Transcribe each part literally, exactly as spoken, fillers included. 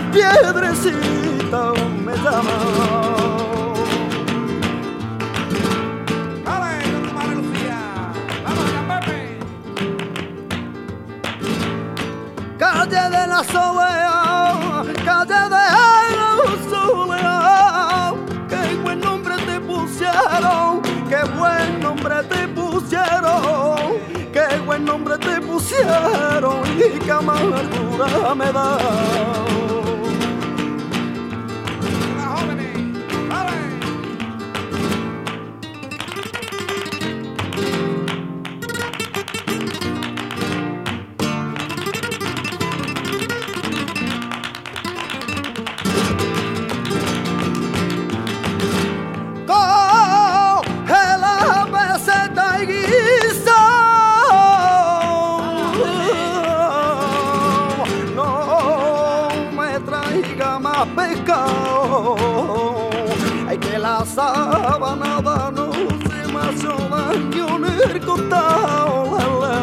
piedrecita me llama. Calle de la soledad, calle de la soledad, qué buen nombre te pusieron, qué buen nombre te pusieron, qué buen nombre te pusieron y qué amargura me da. Ay, que la sábana no se me hace daño en el costado.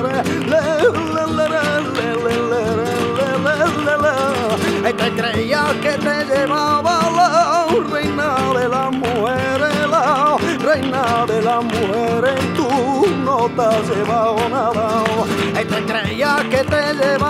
Ay, te creía que te llevaba la reina de las mujeres, la reina de las mujeres, tú no te has llevado nada. Ay, te creía que te llevaba